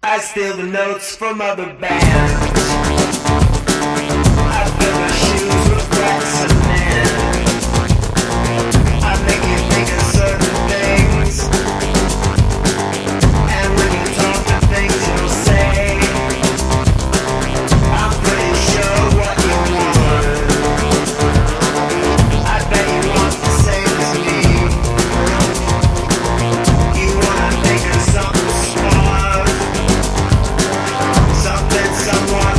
I steal the notes from other bands. I fill my shoes with wax and man. I make you think of certain things, and when you talk the things you'll say, I'm pretty sure what you want. I bet you want the same as me. You wanna think of something smart, something someone